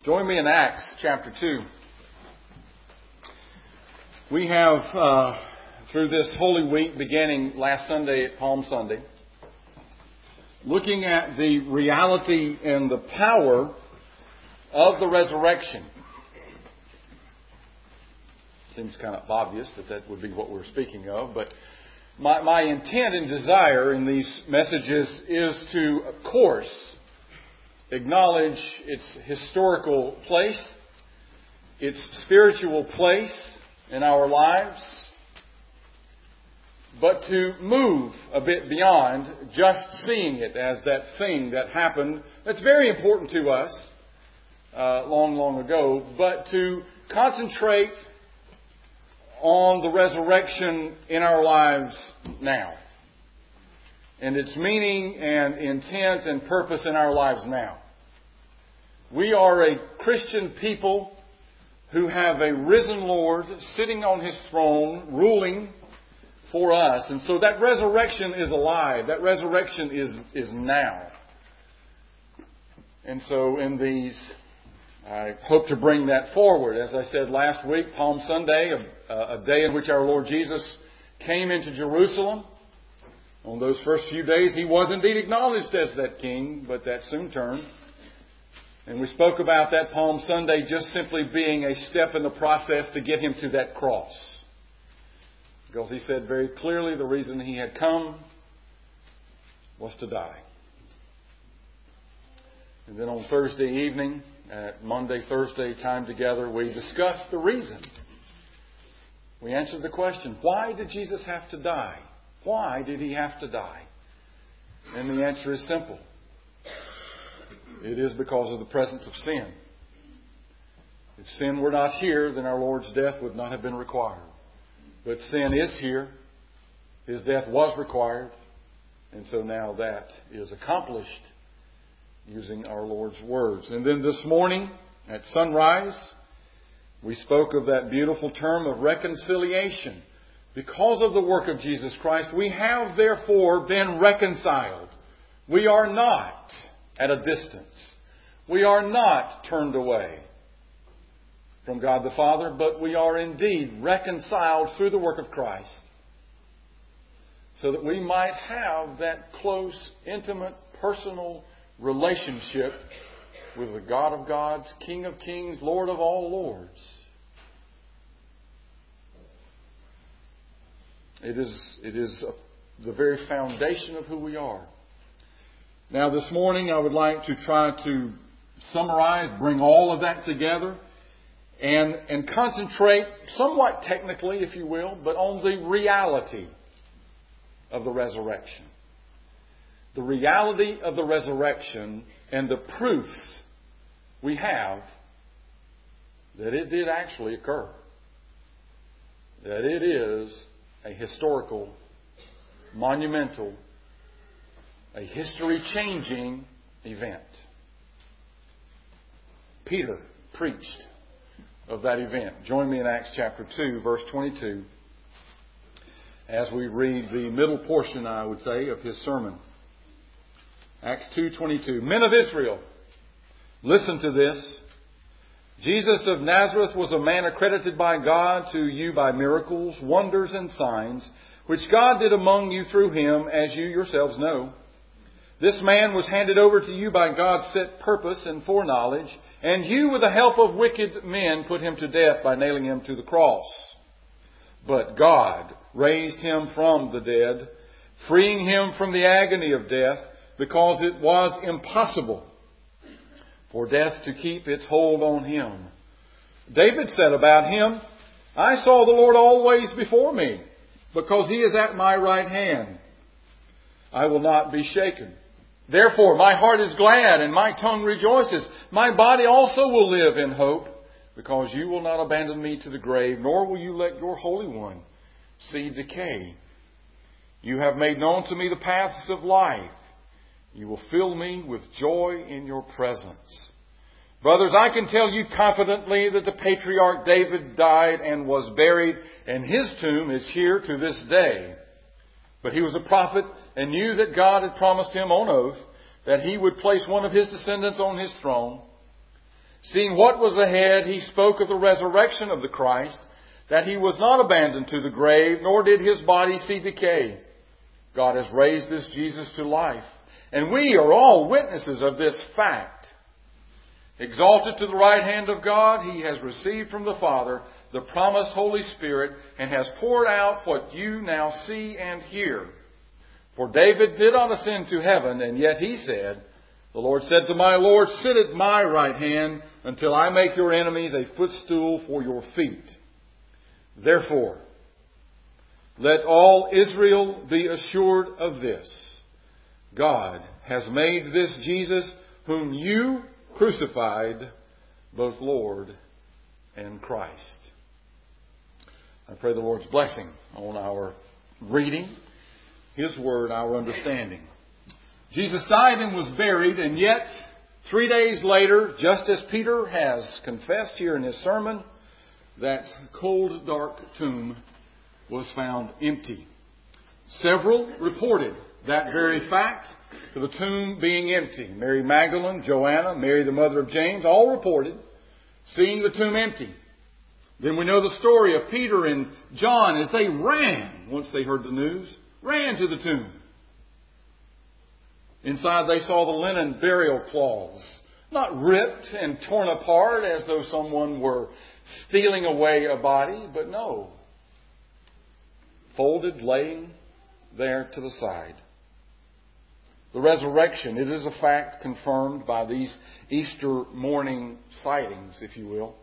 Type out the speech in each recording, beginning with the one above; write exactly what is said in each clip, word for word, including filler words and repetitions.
Join me in Acts chapter two. We have, uh, through this Holy Week beginning last Sunday at Palm Sunday, looking at the reality and the power of the resurrection. Seems kind of obvious that that would be what we're speaking of, but my, my intent and desire in these messages is to, of course, acknowledge its historical place, its spiritual place in our lives, but to move a bit beyond just seeing it as that thing that happened that's very important to us uh, long, long ago, but to concentrate on the resurrection in our lives now, and its meaning and intent and purpose in our lives now. We are a Christian people who have a risen Lord sitting on His throne, ruling for us. And so that resurrection is alive. That resurrection is, is now. And so in these, I hope to bring that forward. As I said last week, Palm Sunday, a, a day in which our Lord Jesus came into Jerusalem. On those first few days, He was indeed acknowledged as that King, but that soon turned. And we spoke about that Palm Sunday just simply being a step in the process to get Him to that cross. Because He said very clearly the reason He had come was to die. And then on Thursday evening, at Monday, Thursday time together, we discussed the reason. We answered the question, why did Jesus have to die? Why did He have to die? And the answer is simple. It is because of the presence of sin. If sin were not here, then our Lord's death would not have been required. But sin is here. His death was required. And so now that is accomplished using our Lord's words. And then this morning at sunrise, we spoke of that beautiful term of reconciliation. Because of the work of Jesus Christ, we have therefore been reconciled. We are not at a distance. We are not turned away from God the Father, but we are indeed reconciled through the work of Christ, so that we might have that close, intimate, personal relationship with the God of gods, King of kings, Lord of all lords. It is, it is the very foundation of who we are. Now this morning I would like to try to summarize, bring all of that together, and, and concentrate somewhat technically, if you will, but on the reality of the resurrection. The reality of the resurrection and the proofs we have that it did actually occur. That it is a historical, monumental, a history-changing event. Peter preached of that event. Join me in Acts chapter two, verse twenty-two, as we read the middle portion, I would say, of his sermon. Acts two twenty-two. Men of Israel, listen to this. Jesus of Nazareth was a man accredited by God to you by miracles, wonders, and signs, which God did among you through Him, as you yourselves know. This man was handed over to you by God's set purpose and foreknowledge, and you, with the help of wicked men, put Him to death by nailing Him to the cross. But God raised Him from the dead, freeing Him from the agony of death, because it was impossible for death to keep its hold on Him. David said about Him, I saw the Lord always before me, because He is at my right hand. I will not be shaken. Therefore, my heart is glad and my tongue rejoices. My body also will live in hope, because you will not abandon me to the grave, nor will you let your Holy One see decay. You have made known to me the paths of life. You will fill me with joy in your presence. Brothers, I can tell you confidently that the patriarch David died and was buried, and his tomb is here to this day. But he was a prophet and knew that God had promised him on oath that He would place one of His descendants on His throne. Seeing what was ahead, he spoke of the resurrection of the Christ, that he was not abandoned to the grave, nor did his body see decay. God has raised this Jesus to life, and we are all witnesses of this fact. Exalted to the right hand of God, he has received from the Father the promised Holy Spirit, and has poured out what you now see and hear. For David did not ascend to heaven, and yet he said, the Lord said to my Lord, sit at my right hand until I make your enemies a footstool for your feet. Therefore, let all Israel be assured of this. God has made this Jesus, whom you crucified, both Lord and Christ. I pray the Lord's blessing on our reading, His Word, our understanding. Jesus died and was buried, and yet three days later, just as Peter has confessed here in his sermon, that cold, dark tomb was found empty. Several reported that very fact, to the tomb being empty. Mary Magdalene, Joanna, Mary the mother of James, all reported seeing the tomb empty. Then we know the story of Peter and John as they ran, once they heard the news, ran to the tomb. Inside they saw the linen burial cloths, not ripped and torn apart as though someone were stealing away a body, but no, folded, laying there to the side. The resurrection, it is a fact confirmed by these Easter morning sightings, if you will.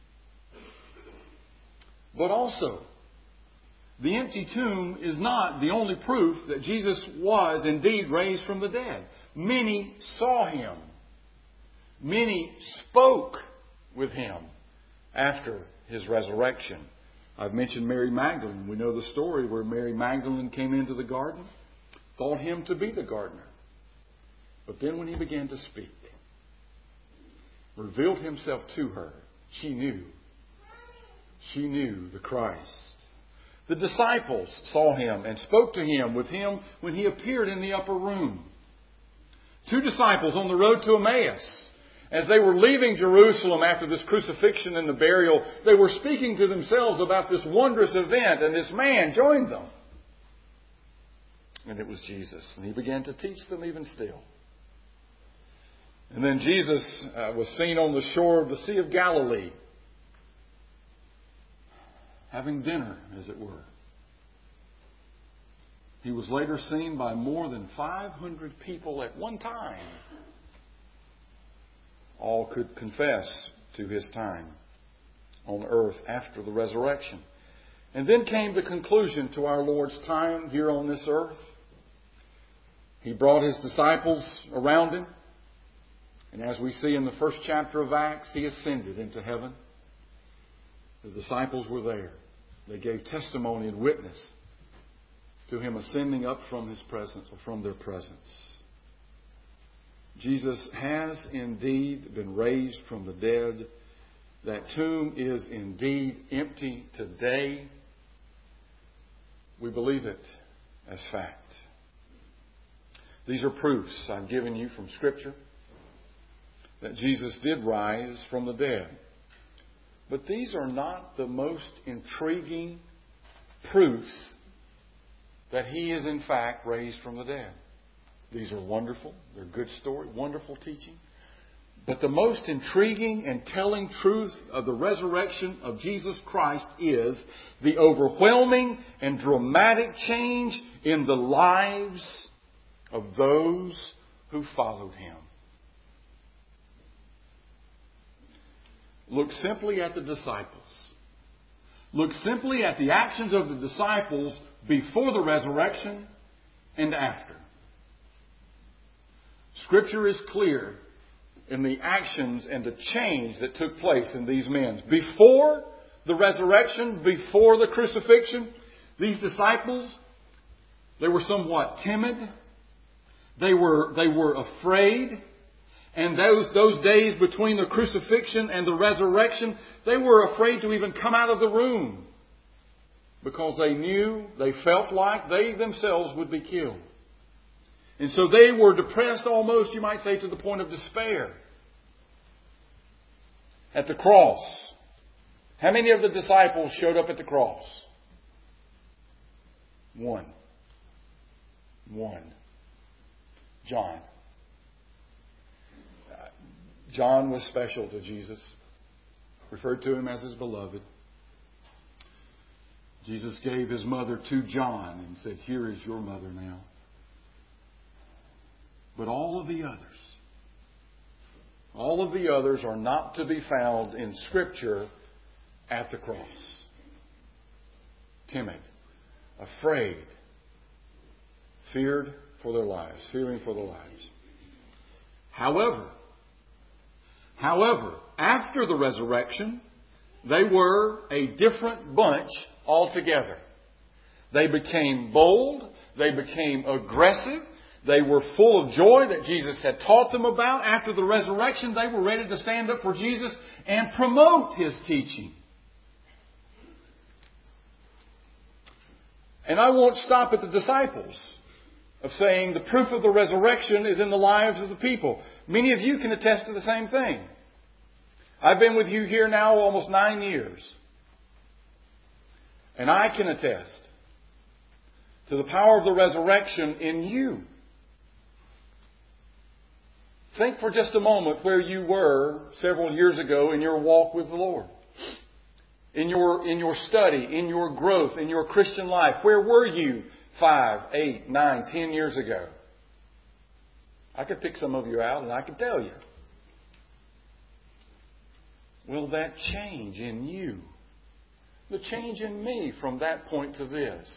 But also, the empty tomb is not the only proof that Jesus was indeed raised from the dead. Many saw Him. Many spoke with Him after His resurrection. I've mentioned Mary Magdalene. We know the story where Mary Magdalene came into the garden, thought Him to be the gardener. But then when He began to speak, revealed Himself to her, she knew. She knew the Christ. The disciples saw Him and spoke to Him with Him when He appeared in the upper room. Two disciples on the road to Emmaus, as they were leaving Jerusalem after this crucifixion and the burial, they were speaking to themselves about this wondrous event, and this man joined them. And it was Jesus. And He began to teach them even still. And then Jesus uh, was seen on the shore of the Sea of Galilee, having dinner, as it were. He was later seen by more than five hundred people at one time. All could confess to His time on earth after the resurrection. And then came the conclusion to our Lord's time here on this earth. He brought His disciples around Him. And as we see in the first chapter of Acts, He ascended into heaven. The disciples were there. They gave testimony and witness to Him ascending up from His presence, or from their presence. Jesus has indeed been raised from the dead. That tomb is indeed empty today. We believe it as fact. These are proofs I've given you from Scripture that Jesus did rise from the dead. But these are not the most intriguing proofs that He is in fact raised from the dead. These are wonderful. They're good story, wonderful teaching. But the most intriguing and telling truth of the resurrection of Jesus Christ is the overwhelming and dramatic change in the lives of those who followed Him. Look simply at the disciples. Look simply at the actions of the disciples before the resurrection and after. Scripture is clear in the actions and the change that took place in these men. Before the resurrection, before the crucifixion, these disciples, they were somewhat timid. They were, they were afraid. And those, those days between the crucifixion and the resurrection, they were afraid to even come out of the room. Because they knew, they felt like they themselves would be killed. And so they were depressed almost, you might say, to the point of despair. At the cross. How many of the disciples showed up at the cross? One. One. John. John was special to Jesus. Referred to him as his beloved. Jesus gave his mother to John and said, "Here is your mother now." But all of the others, all of the others are not to be found in Scripture at the cross. Timid, afraid, feared for their lives, fearing for their lives. However, however, after the resurrection, they were a different bunch altogether. They became bold. They became aggressive. They were full of joy that Jesus had taught them about. After the resurrection, they were ready to stand up for Jesus and promote His teaching. And I won't stop at the disciples of saying the proof of the resurrection is in the lives of the people. Many of you can attest to the same thing. I've been with you here now almost nine years. And I can attest to the power of the resurrection in you. Think for just a moment where you were several years ago in your walk with the Lord. In your, in your study, in your growth, in your Christian life. Where were you five, eight, nine, ten years ago? I could pick some of you out and I could tell you. Will that change in you? The change in me from that point to this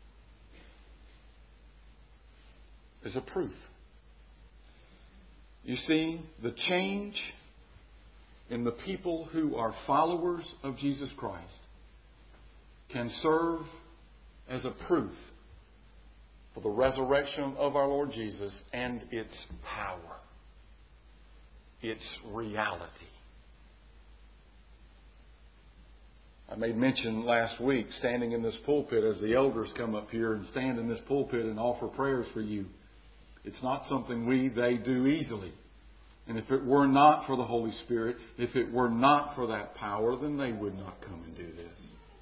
is a proof. You see, the change in the people who are followers of Jesus Christ can serve as a proof for the resurrection of our Lord Jesus and its power, its reality. I made mention last week, standing in this pulpit as the elders come up here and stand in this pulpit and offer prayers for you. It's not something we, they do easily. And if it were not for the Holy Spirit, if it were not for that power, then they would not come and do this.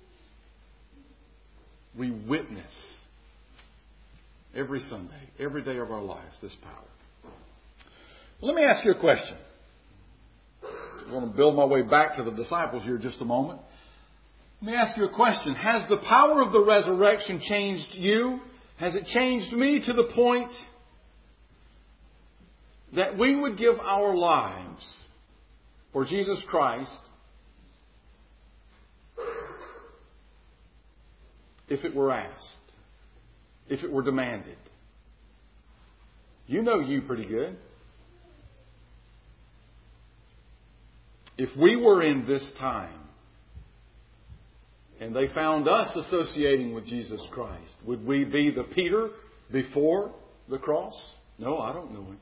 We witness every Sunday, every day of our lives, this power. Let me ask you a question. I'm going to build my way back to the disciples here in just a moment. Let me ask you a question. Has the power of the resurrection changed you? Has it changed me to the point that we would give our lives for Jesus Christ if it were asked, if it were demanded? You know you pretty good. If we were in this time and they found us associating with Jesus Christ, would we be the Peter before the cross? No, I don't know him.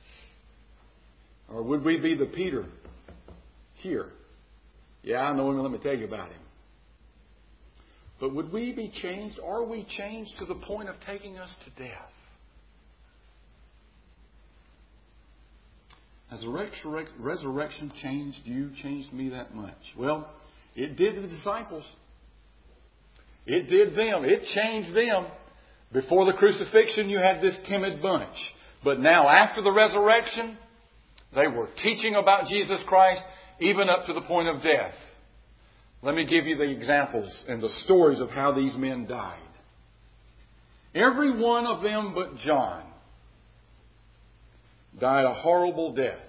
Or would we be the Peter here? Yeah, I know him. Let me tell you about him. But would we be changed? Are we changed to the point of taking us to death? Has the resurrection changed you, changed me that much? Well, it did the disciples. It did them. It changed them. Before the crucifixion, you had this timid bunch. But now, after the resurrection, they were teaching about Jesus Christ, even up to the point of death. Let me give you the examples and the stories of how these men died. Every one of them but John died a horrible death.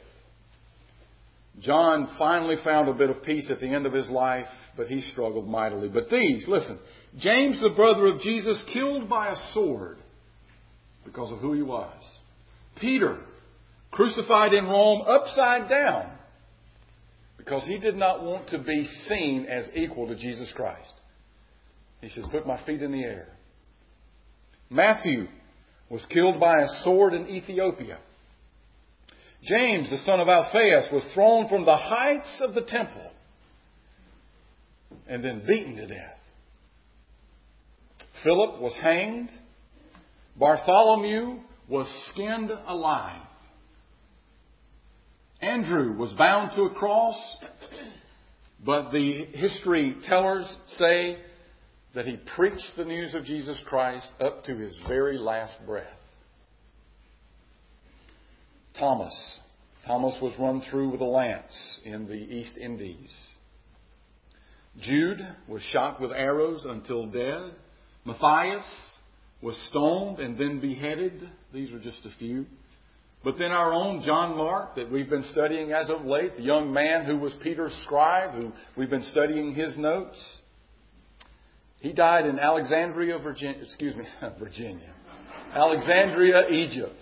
John finally found a bit of peace at the end of his life, but he struggled mightily. But these, listen, James, the brother of Jesus, killed by a sword because of who he was. Peter, crucified in Rome upside down because he did not want to be seen as equal to Jesus Christ. He says, put my feet in the air. Matthew was killed by a sword in Ethiopia. James, the son of Alphaeus, was thrown from the heights of the temple and then beaten to death. Philip was hanged. Bartholomew was skinned alive. Andrew was bound to a cross But the history tellers say that he preached the news of Jesus Christ up to his very last breath. Thomas. Thomas was run through with a lance in the East Indies. Jude was shot with arrows until dead. Matthias was stoned and then beheaded. These are just a few. But then our own John Mark, that we've been studying as of late, the young man who was Peter's scribe, who we've been studying his notes, he died in Alexandria, Virginia. Excuse me, Virginia. Alexandria, Egypt.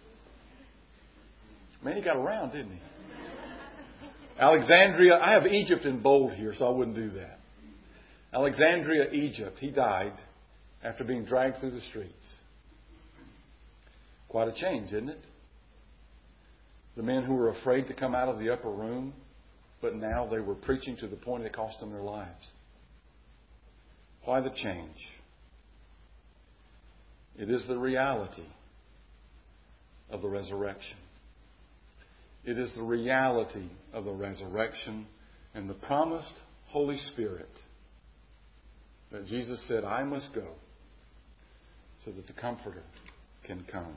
Man, he got around, didn't he? Alexandria, I have Egypt in bold here, so I wouldn't do that. Alexandria, Egypt. He died after being dragged through the streets. Quite a change, isn't it? The men who were afraid to come out of the upper room, but now they were preaching to the point it cost them their lives. Why the change? It is the reality of the resurrection. It is the reality of the resurrection and the promised Holy Spirit that Jesus said, I must go so that the Comforter can come.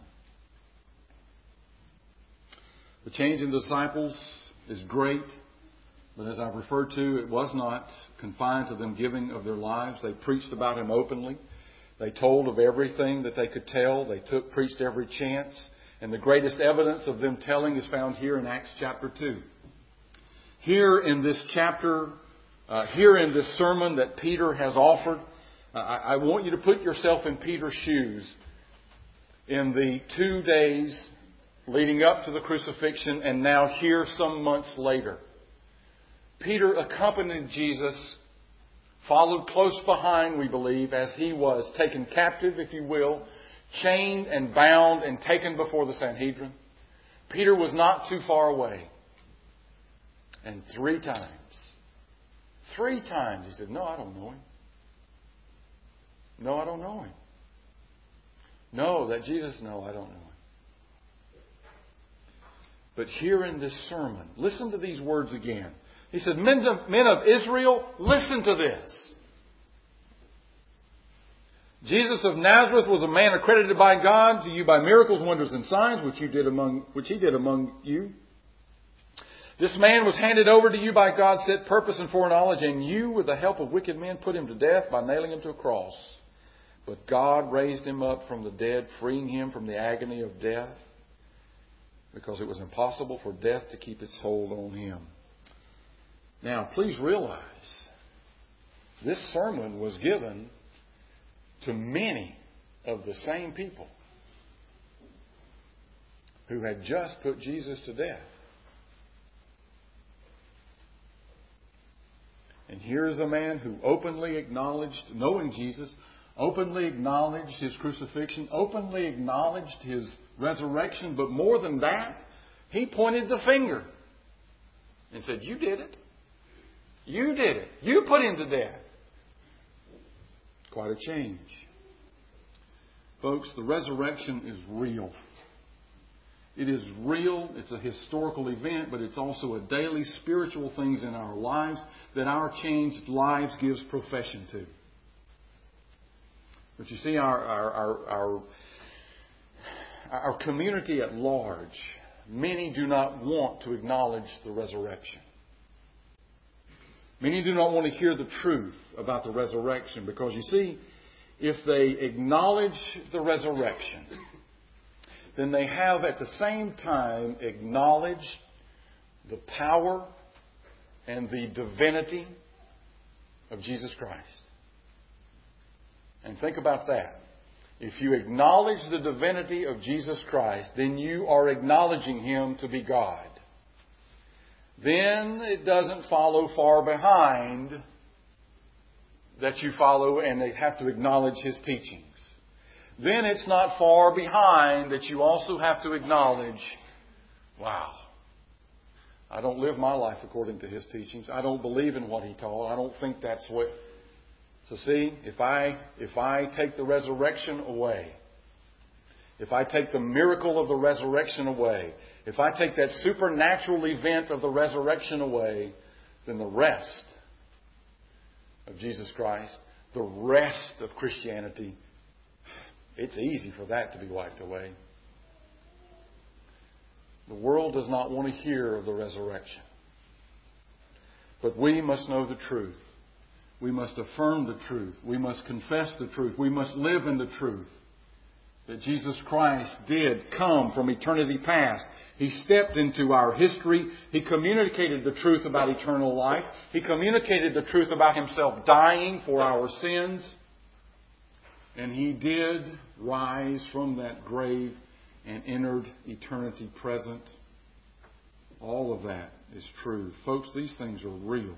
The change in the disciples is great, but as I've referred to, it was not confined to them giving of their lives. They preached about Him openly. They told of everything that they could tell. They took, preached every chance. And the greatest evidence of them telling is found here in Acts chapter two. Here in this chapter, uh, here in this sermon that Peter has offered, uh, I, I want you to put yourself in Peter's shoes in the two days leading up to the crucifixion and now here some months later. Peter accompanied Jesus, followed close behind, we believe, as he was taken captive, if you will, chained and bound and taken before the Sanhedrin. Peter was not too far away. And three times, three times he said, no, I don't know Him. No, I don't know Him. No, that Jesus, no, I don't know Him. But here in this sermon, listen to these words again. He said, men of, men of Israel, listen to this. Jesus of Nazareth was a man accredited by God to you by miracles, wonders, and signs, which you did among, which He did among you. This man was handed over to you by God's set purpose and foreknowledge, and you, with the help of wicked men, put Him to death by nailing Him to a cross. But God raised Him up from the dead, freeing Him from the agony of death, because it was impossible for death to keep its hold on Him. Now, please realize, this sermon was given to many of the same people who had just put Jesus to death. And here is a man who openly acknowledged, knowing Jesus, openly acknowledged His crucifixion, openly acknowledged His resurrection, but more than that, he pointed the finger and said, you did it. You did it. You put Him to death. Quite a change. Folks, the resurrection is real. It is real. It's a historical event, but it's also a daily spiritual things in our lives that our changed lives gives profession to. But you see, our our our our, our community at large, many do not want to acknowledge the resurrection. Many do not want to hear the truth about the resurrection because, you see, if they acknowledge the resurrection, then they have at the same time acknowledged the power and the divinity of Jesus Christ. And think about that. If you acknowledge the divinity of Jesus Christ, then you are acknowledging Him to be God. Then it doesn't follow far behind that you follow and they have to acknowledge His teachings. Then it's not far behind that you also have to acknowledge, wow, I don't live my life according to His teachings. I don't believe in what He taught. I don't think that's what... So see, if I, if I take the resurrection away, if I take the miracle of the resurrection away, if I take that supernatural event of the resurrection away, then the rest of Jesus Christ, the rest of Christianity, it's easy for that to be wiped away. The world does not want to hear of the resurrection. But we must know the truth. We must affirm the truth. We must confess the truth. We must live in the truth. That Jesus Christ did come from eternity past. He stepped into our history. He communicated the truth about eternal life. He communicated the truth about Himself dying for our sins. And He did rise from that grave and entered eternity present. All of that is true. Folks, these things are real.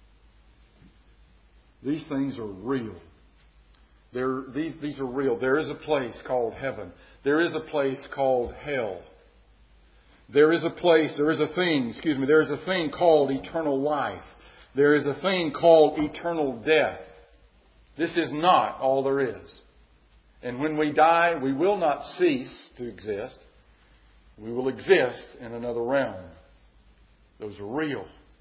These things are real. There, these, these are real. There is a place called heaven. There is a place called hell. There is a place, there is a thing, excuse me, there is a thing called eternal life. There is a thing called eternal death. This is not all there is. And when we die, we will not cease to exist. We will exist in another realm. Those are real.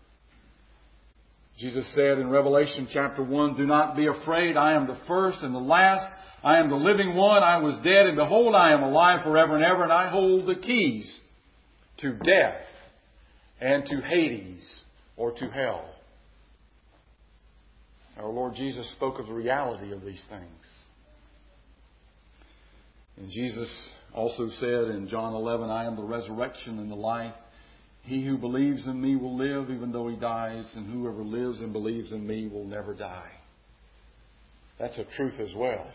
Jesus said in Revelation chapter one, "Do not be afraid. I am the first and the last. I am the living one. I was dead, and behold, I am alive forever and ever, and I hold the keys to death and to Hades," or to hell. Our Lord Jesus spoke of the reality of these things. And Jesus also said in John eleven, "I am the resurrection and the life. He who believes in me will live even though he dies, and whoever lives and believes in me will never die." That's a truth as well.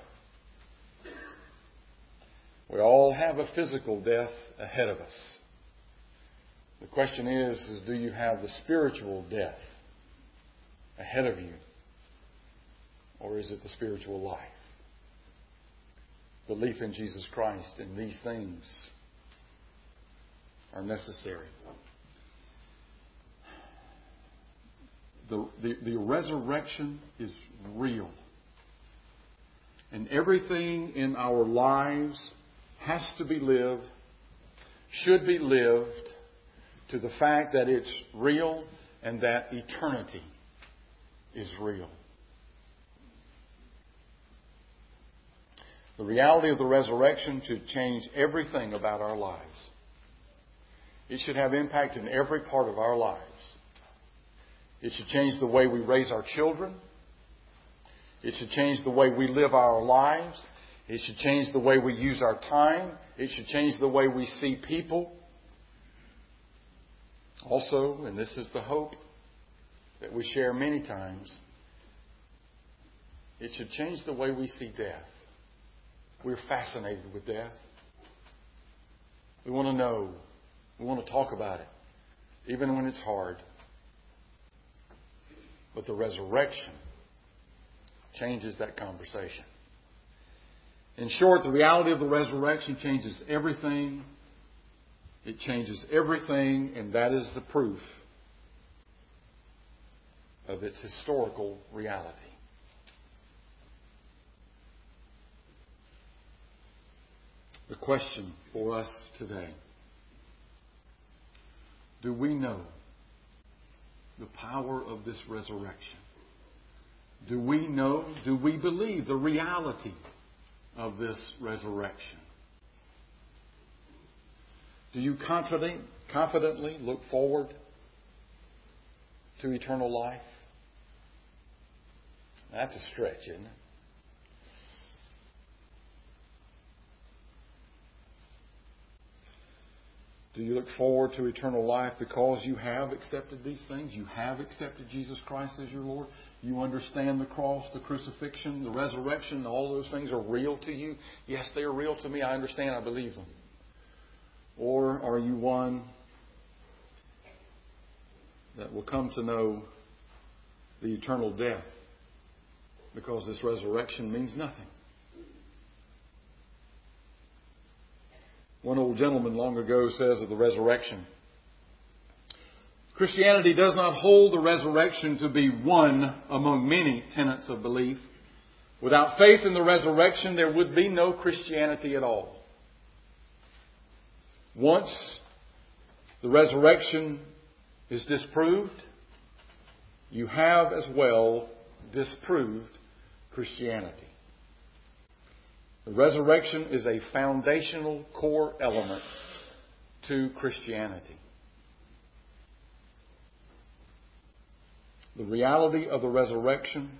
We all have a physical death ahead of us. The question is, is do you have the spiritual death ahead of you? Or is it the spiritual life? Belief in Jesus Christ and these things are necessary. The, the, the resurrection is real. And everything in our lives has to be lived, should be lived, to the fact that it's real and that eternity is real. The reality of the resurrection should change everything about our lives. It should have impact in every part of our lives. It should change the way we raise our children. It should change the way we live our lives. It should change the way we use our time. It should change the way we see people. Also, and this is the hope that we share many times, it should change the way we see death. We're fascinated with death. We want to know. We want to talk about it, even when it's hard. But the resurrection changes that conversation. In short, the reality of the resurrection changes everything. It changes everything, and that is the proof of its historical reality. The question for us today: do we know the power of this resurrection? Do we know, do we believe the reality of this resurrection? Do you confident, confidently look forward to eternal life? That's a stretch, isn't it? Do you look forward to eternal life because you have accepted these things? You have accepted Jesus Christ as your Lord? You understand the cross, the crucifixion, the resurrection, all those things are real to you? Yes, they are real to me. I understand. I believe them. Or are you one that will come to know the eternal death because this resurrection means nothing? One old gentleman long ago says of the resurrection, Christianity does not hold the resurrection to be one among many tenets of belief. Without faith in the resurrection, there would be no Christianity at all. Once the resurrection is disproved, you have as well disproved Christianity. The resurrection is a foundational core element to Christianity. The reality of the resurrection,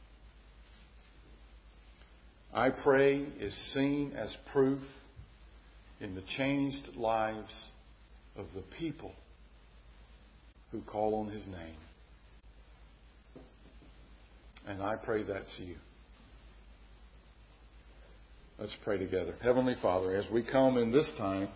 I pray, is seen as proof in the changed lives of the people who call on His name. And I pray that's you. Let's pray together. Heavenly Father, as we come in this time,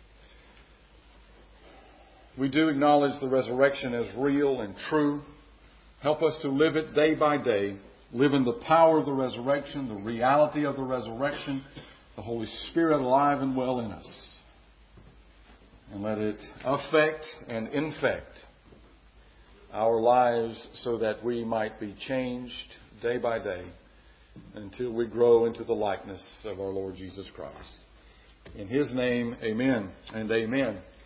we do acknowledge the resurrection as real and true. Help us to live it day by day. Live in the power of the resurrection, the reality of the resurrection, the Holy Spirit alive and well in us. And let it affect and infect our lives so that we might be changed day by day until we grow into the likeness of our Lord Jesus Christ. In His name, amen and amen.